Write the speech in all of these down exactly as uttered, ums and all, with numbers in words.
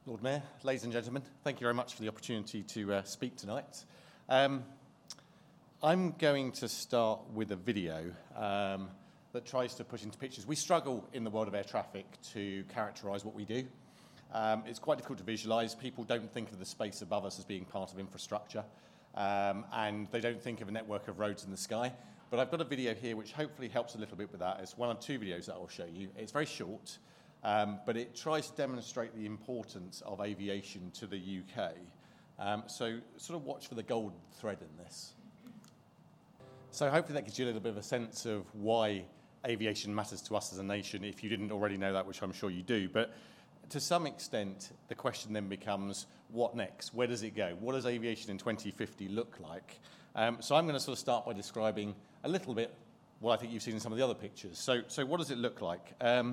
Lord Mayor, ladies and gentlemen, thank you very much for the opportunity to uh, speak tonight. Um, I'm going to start with a video um, that tries to put into pictures. We struggle in the world of air traffic to characterise what we do. Um, it's quite difficult to visualise. People don't think of the space above us as being part of infrastructure, um, and they don't think of a network of roads in the sky. But I've got a video here which hopefully helps a little bit with that. It's one of two videos that I'll show you. It's very short, um, but it tries to demonstrate the importance of aviation to the U K. Um, so sort of watch for the gold thread in this. So hopefully that gives you a little bit of a sense of why aviation matters to us as a nation, if you didn't already know that, which I'm sure you do. But to some extent, the question then becomes, what next? Where does it go? What does aviation in twenty fifty look like? Um, so I'm going to sort of start by describing a little bit what I think you've seen in some of the other pictures. So, so what does it look like? Um,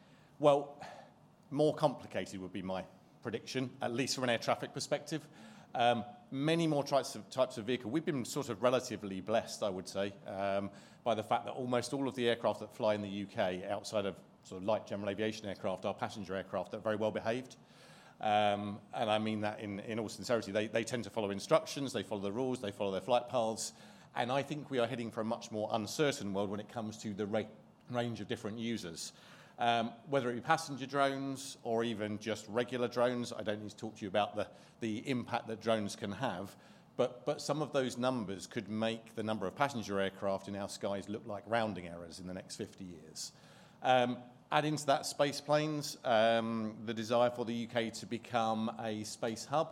well, more complicated would be my prediction, at least from an air traffic perspective. Um, many more types of, types of vehicle. We've been sort of relatively blessed, I would say, um, by the fact that almost all of the aircraft that fly in the U K, outside of sort of light general aviation aircraft, are passenger aircraft that are very well behaved. Um, and I mean that in, in all sincerity. They, they tend to follow instructions, they follow the rules, they follow their flight paths. And I think we are heading for a much more uncertain world when it comes to the ra range of different users. Um, whether it be passenger drones or even just regular drones, I don't need to talk to you about the, the impact that drones can have, but, but some of those numbers could make the number of passenger aircraft in our skies look like rounding errors in the next fifty years. Um, add into that space planes, um, the desire for the U K to become a space hub.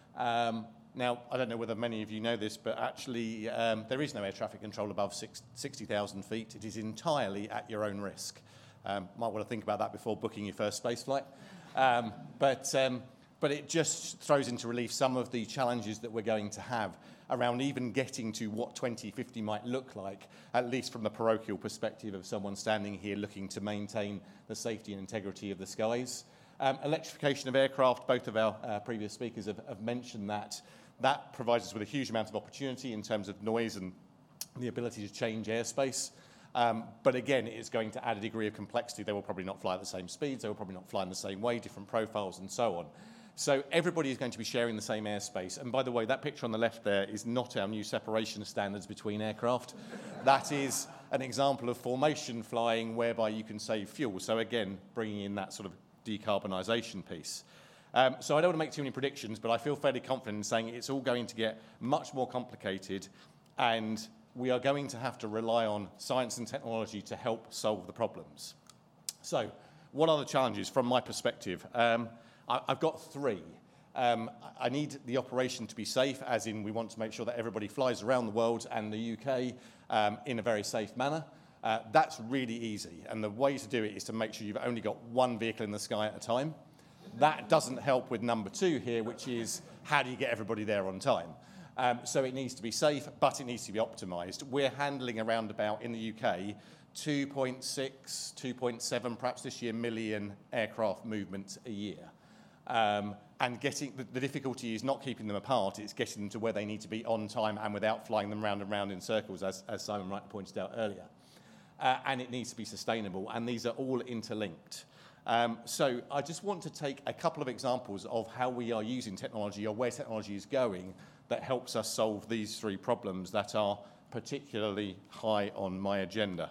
Um, now, I don't know whether many of you know this, but actually um, there is no air traffic control above sixty thousand feet. It is entirely at your own risk. Um, might want to think about that before booking your first space flight. Um, but, um, but it just throws into relief some of the challenges that we're going to have around even getting to what twenty fifty might look like, at least from the parochial perspective of someone standing here looking to maintain the safety and integrity of the skies. Um, electrification of aircraft, both of our uh, previous speakers have, have mentioned that. That provides us with a huge amount of opportunity in terms of noise and the ability to change airspace. Um, but again, it's going to add a degree of complexity. They will probably not fly at the same speeds, they will probably not fly in the same way, different profiles and so on. So everybody is going to be sharing the same airspace. And by the way, that picture on the left there is not our new separation standards between aircraft. That is an example of formation flying whereby you can save fuel. So again, bringing in that sort of decarbonisation piece. Um, so I don't want to make too many predictions, but I feel fairly confident in saying it's all going to get much more complicated, and we are going to have to rely on science and technology to help solve the problems. So what are the challenges from my perspective? Um, I, I've got three. Um, I need the operation to be safe, as in we want to make sure that everybody flies around the world and the U K um, in a very safe manner. Uh, that's really easy, and the way to do it is to make sure you've only got one vehicle in the sky at a time. That doesn't help with number two here, which is how do you get everybody there on time? Um, so it needs to be safe, but it needs to be optimised. We're handling around about, in the U K, two point six, two point seven, perhaps this year, million aircraft movements a year. Um, and getting the, the difficulty is not keeping them apart, it's getting them to where they need to be on time and without flying them round and round in circles, as, as Simon Wright pointed out earlier. Uh, and it needs to be sustainable, and these are all interlinked. Um, so I just want to take a couple of examples of how we are using technology or where technology is going that helps us solve these three problems that are particularly high on my agenda.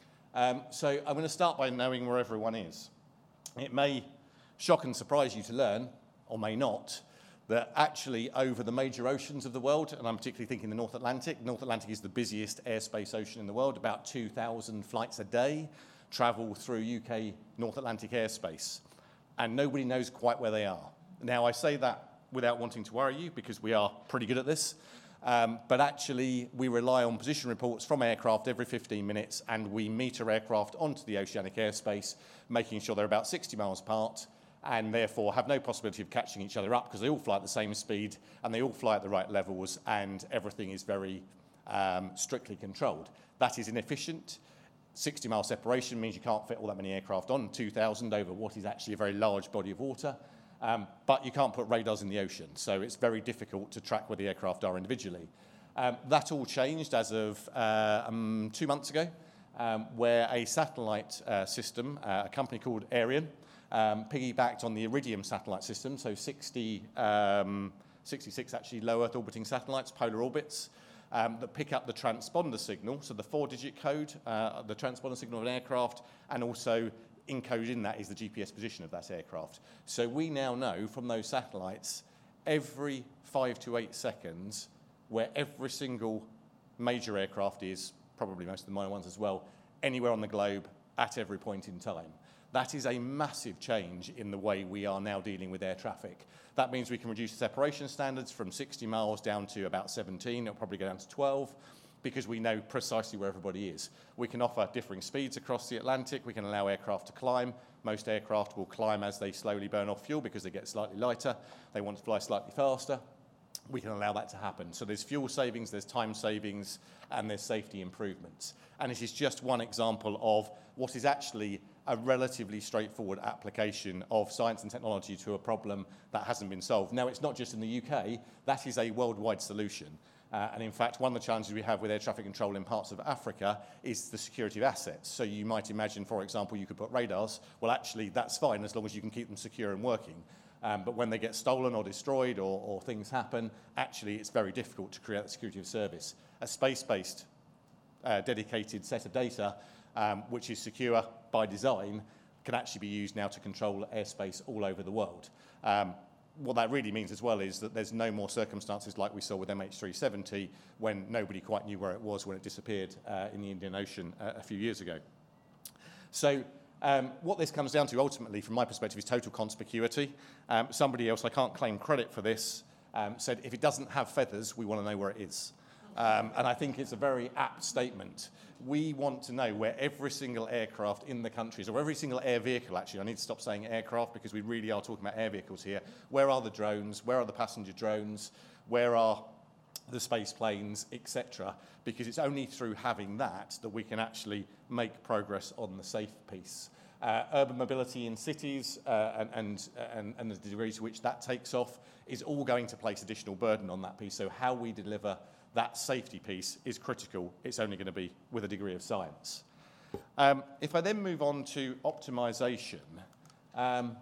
Um, so I'm going to start by knowing where everyone is. It may shock and surprise you to learn, or may not, that actually over the major oceans of the world, and I'm particularly thinking the North Atlantic, North Atlantic is the busiest airspace ocean in the world, about two thousand flights a day travel through U K North Atlantic airspace, and nobody knows quite where they are. Now, I say that without wanting to worry you, because we are pretty good at this, um, but actually we rely on position reports from aircraft every fifteen minutes, and we meter aircraft onto the oceanic airspace, making sure they're about sixty miles apart, and therefore have no possibility of catching each other up, because they all fly at the same speed, and they all fly at the right levels, and everything is very um, strictly controlled. That is inefficient. sixty mile separation means you can't fit all that many aircraft on, two thousand over what is actually a very large body of water. Um, but you can't put radars in the ocean, so it's very difficult to track where the aircraft are individually. Um, that all changed as of uh, um, two months ago, um, where a satellite uh, system, uh, a company called Ariane, um, piggybacked on the Iridium satellite system, so sixty, um, sixty-six actually low Earth orbiting satellites, polar orbits, um, that pick up the transponder signal, so the four-digit code, uh, the transponder signal of an aircraft, and also encoded in that is the G P S position of that aircraft. So we now know from those satellites every five to eight seconds where every single major aircraft is, probably most of the minor ones as well, anywhere on the globe at every point in time. That is a massive change in the way we are now dealing with air traffic. That means we can reduce the separation standards from sixty miles down to about seventeen, it'll probably go down to twelve, because we know precisely where everybody is. We can offer differing speeds across the Atlantic, we can allow aircraft to climb. Most aircraft will climb as they slowly burn off fuel because they get slightly lighter, they want to fly slightly faster. We can allow that to happen. So there's fuel savings, there's time savings, and there's safety improvements. And it is just one example of what is actually a relatively straightforward application of science and technology to a problem that hasn't been solved. Now, it's not just in the U K, that is a worldwide solution. Uh, and in fact, one of the challenges we have with air traffic control in parts of Africa is the security of assets. So you might imagine, for example, you could put radars. Well, actually, that's fine as long as you can keep them secure and working. Um, but when they get stolen or destroyed or, or things happen, actually it's very difficult to create the security of service. A space-based uh, dedicated set of data, um, which is secure by design, can actually be used now to control airspace all over the world. Um, what that really means as well is that there's no more circumstances like we saw with M H three seventy when nobody quite knew where it was when it disappeared uh, in the Indian Ocean uh, a few years ago. So Um, what this comes down to ultimately, from my perspective, is total conspicuity. Um, somebody else, I can't claim credit for this, um, said if it doesn't have feathers, we want to know where it is. Um, and I think it's a very apt statement. We want to know where every single aircraft in the country is, or every single air vehicle, actually. I need to stop saying aircraft because we really are talking about air vehicles here. Where are the drones? Where are the passenger drones? Where are the space planes, et cetera, because it's only through having that that we can actually make progress on the safe piece. Uh, urban mobility in cities uh, and, and, and, and the degree to which that takes off is all going to place additional burden on that piece. So how we deliver that safety piece is critical. It's only going to be with a degree of science. Um, if I then move on to optimization, um,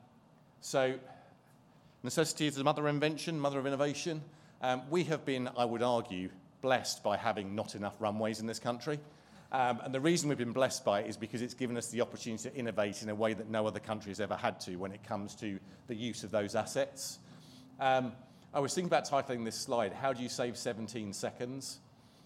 so necessity is the mother of invention, mother of innovation. Um, we have been, I would argue, blessed by having not enough runways in this country. Um, and the reason we've been blessed by it is because it's given us the opportunity to innovate in a way that no other country has ever had to when it comes to the use of those assets. Um, I was thinking about titling this slide, how do you save seventeen seconds?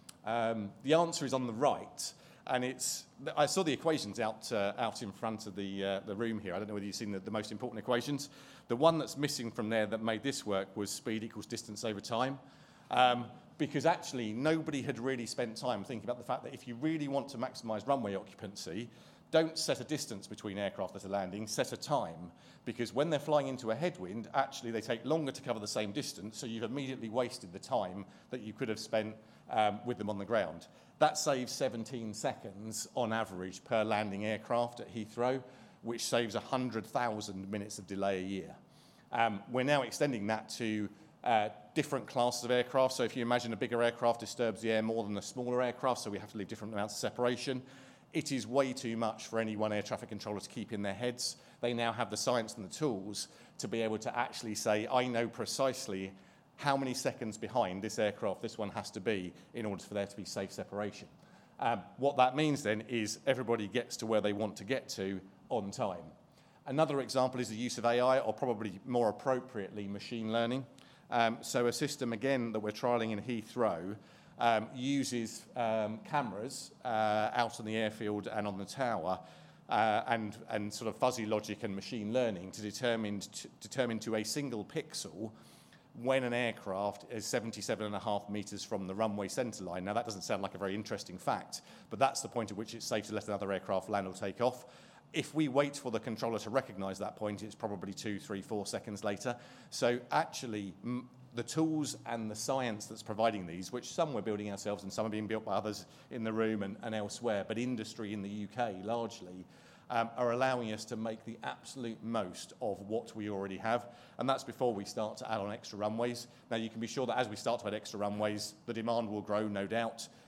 Um, the answer is on the right. And it's, I saw the equations out, uh, out in front of the, uh, the room here. I don't know whether you've seen the, the most important equations. The one that's missing from there that made this work was speed equals distance over time. Um, because actually nobody had really spent time thinking about the fact that if you really want to maximise runway occupancy, don't set a distance between aircraft that are landing, set a time. Because when they're flying into a headwind, actually they take longer to cover the same distance, so you've immediately wasted the time that you could have spent um, with them on the ground. That saves seventeen seconds on average per landing aircraft at Heathrow, which saves one hundred thousand minutes of delay a year. Um, we're now extending that to uh, different classes of aircraft. So if you imagine a bigger aircraft disturbs the air more than a smaller aircraft, so we have to leave different amounts of separation. It is way too much for any one air traffic controller to keep in their heads. They now have the science and the tools to be able to actually say, I know precisely how many seconds behind this aircraft this one has to be in order for there to be safe separation. Um, what that means then is everybody gets to where they want to get to on time. Another example is the use of A I, or probably more appropriately, machine learning. Um, so a system, again, that we're trialling in Heathrow um, uses um, cameras uh, out on the airfield and on the tower uh, and, and sort of fuzzy logic and machine learning to determine, to determine to a single pixel when an aircraft is seventy-seven and a half metres from the runway centre line. Now, that doesn't sound like a very interesting fact, but that's the point at which it's safe to let another aircraft land or take off. If we wait for the controller to recognise that point, it's probably two, three, four seconds later. So actually, m the tools and the science that's providing these, which some we're building ourselves and some are being built by others in the room and, and elsewhere, but industry in the U K largely, um, are allowing us to make the absolute most of what we already have. And that's before we start to add on extra runways. Now, you can be sure that as we start to add extra runways, the demand will grow, no doubt.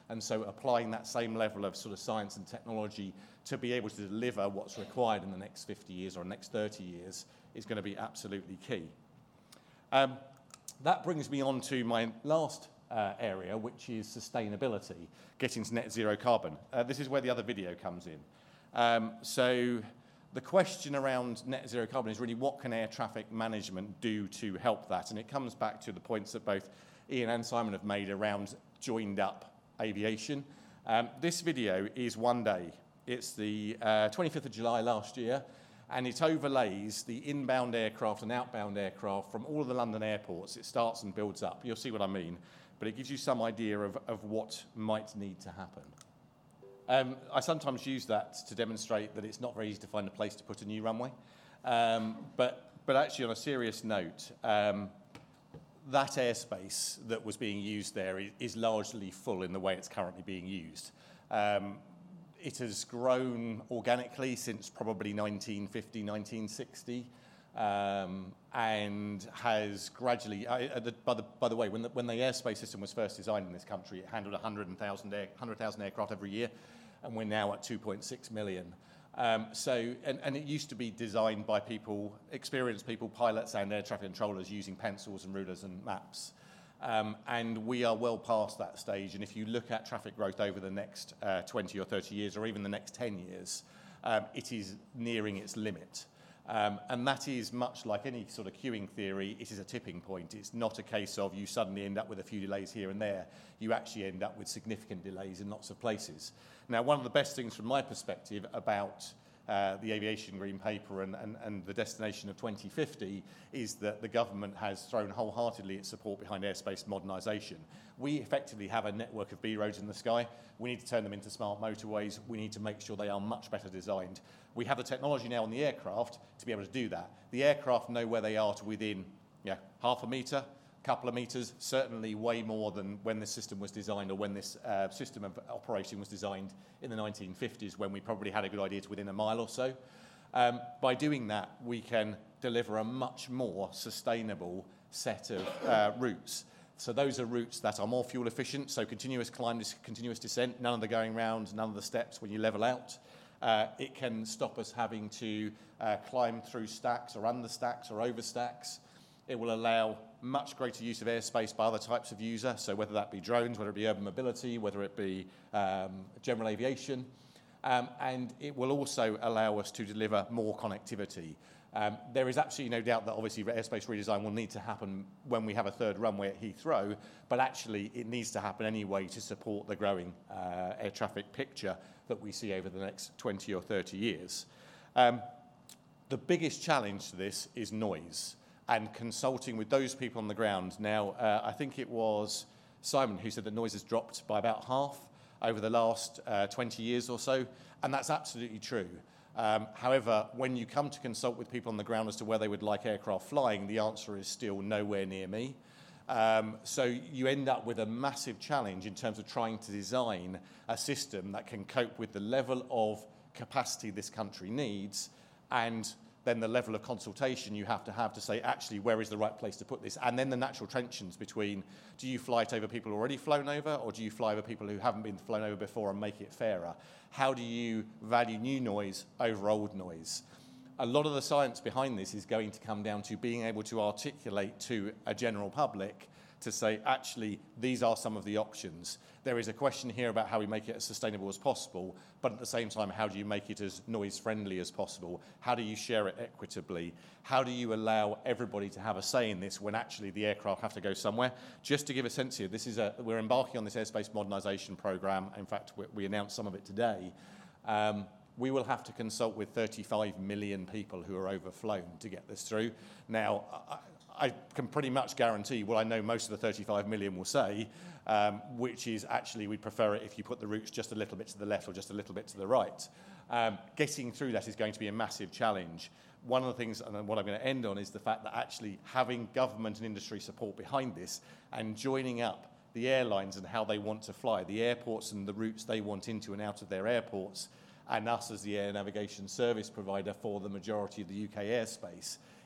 And so applying that same level of sort of science and technology to be able to deliver what's required in the next fifty years or next thirty years is going to be absolutely key. Um, that brings me on to my last uh, area, which is sustainability, getting to net zero carbon. Uh, this is where the other video comes in. Um, so the question around net zero carbon is really what can air traffic management do to help that? And it comes back to the points that both Ian and Simon have made around joined up aviation. Um, this video is one day. It's the uh, twenty-fifth of July last year, and it overlays the inbound aircraft and outbound aircraft from all of the London airports. It starts and builds up. You'll see what I mean, but it gives you some idea of, of what might need to happen. Um, I sometimes use that to demonstrate that it's not very easy to find a place to put a new runway, um, but, but actually on a serious note, um, that airspace that was being used there is, is largely full in the way it's currently being used. Um, it has grown organically since probably nineteen fifty, nineteen sixty, um, and has gradually, uh, the, by, the, by the way, when the, when the airspace system was first designed in this country, it handled one hundred thousand air, one hundred thousand aircraft every year, and we're now at two point six million. Um, so, and, and it used to be designed by people, experienced people, pilots and air traffic controllers using pencils and rulers and maps. Um, and we are well past that stage. And if you look at traffic growth over the next uh, twenty or thirty years, or even the next ten years, um, it is nearing its limit. Um, and that is much like any sort of queuing theory, it is a tipping point. It's not a case of you suddenly end up with a few delays here and there. You actually end up with significant delays in lots of places. Now, one of the best things from my perspective about uh, the Aviation Green Paper and, and, and the destination of twenty fifty is that the government has thrown wholeheartedly its support behind airspace modernisation. We effectively have a network of B roads in the sky. We need to turn them into smart motorways. We need to make sure they are much better designed. We have the technology now on the aircraft to be able to do that. The aircraft know where they are to within yeah, half a metre, couple of metres, certainly way more than when this system was designed or when this uh, system of operation was designed in the nineteen fifties, when we probably had a good idea to within a mile or so. Um, by doing that, we can deliver a much more sustainable set of uh, routes. So those are routes that are more fuel efficient, so continuous climb, continuous descent, none of the going round, none of the steps when you level out. Uh, it can stop us having to uh, climb through stacks or under stacks or over stacks. It will allow much greater use of airspace by other types of user, so whether that be drones, whether it be urban mobility, whether it be um, general aviation. Um, and it will also allow us to deliver more connectivity. Um, there is absolutely no doubt that obviously airspace redesign will need to happen when we have a third runway at Heathrow, but actually it needs to happen anyway to support the growing uh, air traffic picture that we see over the next twenty or thirty years. Um, the biggest challenge to this is noise and consulting with those people on the ground. Now, uh, I think it was Simon who said that noise has dropped by about half over the last uh, twenty years or so, and that's absolutely true. Um, however, when you come to consult with people on the ground as to where they would like aircraft flying, the answer is still nowhere near me. Um, so you end up with a massive challenge in terms of trying to design a system that can cope with the level of capacity this country needs, and then the level of consultation you have to have to say, actually, where is the right place to put this? And then the natural tensions between, do you fly it over people already flown over, or do you fly over people who haven't been flown over before and make it fairer? How do you value new noise over old noise? A lot of the science behind this is going to come down to being able to articulate to a general public to say, actually, these are some of the options. There is a question here about how we make it as sustainable as possible, but at the same time, how do you make it as noise-friendly as possible? How do you share it equitably? How do you allow everybody to have a say in this when actually the aircraft have to go somewhere? Just to give a sense here, this is a, we're embarking on this airspace modernisation programme. In fact, we, we announced some of it today. Um, we will have to consult with thirty-five million people who are overflown to get this through. Now, I, I can pretty much guarantee what I know most of the thirty-five million will say, um, which is actually we'd prefer it if you put the routes just a little bit to the left or just a little bit to the right. Um, getting through that is going to be a massive challenge. One of the things, and what I'm going to end on, is the fact that actually having government and industry support behind this and joining up the airlines and how they want to fly, the airports and the routes they want into and out of their airports, and us as the air navigation service provider for the majority of the U K airspace,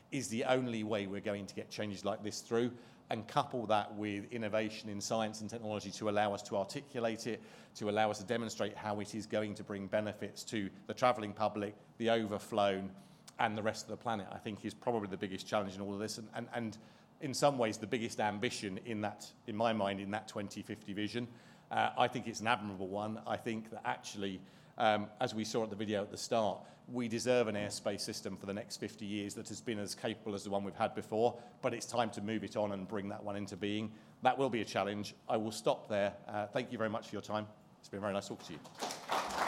is the only way we're going to get changes like this through, and couple that with innovation in science and technology to allow us to articulate it, to allow us to demonstrate how it is going to bring benefits to the travelling public, the overflown, and the rest of the planet, I think is probably the biggest challenge in all of this, and, and, and in some ways the biggest ambition in that, in my mind, in that twenty fifty vision. Uh, I think it's an admirable one. I think that actually, um, as we saw at the video at the start, we deserve an airspace system for the next fifty years that has been as capable as the one we've had before, but it's time to move it on and bring that one into being. That will be a challenge. I will stop there. Uh, thank you very much for your time. It's been very nice talking to you.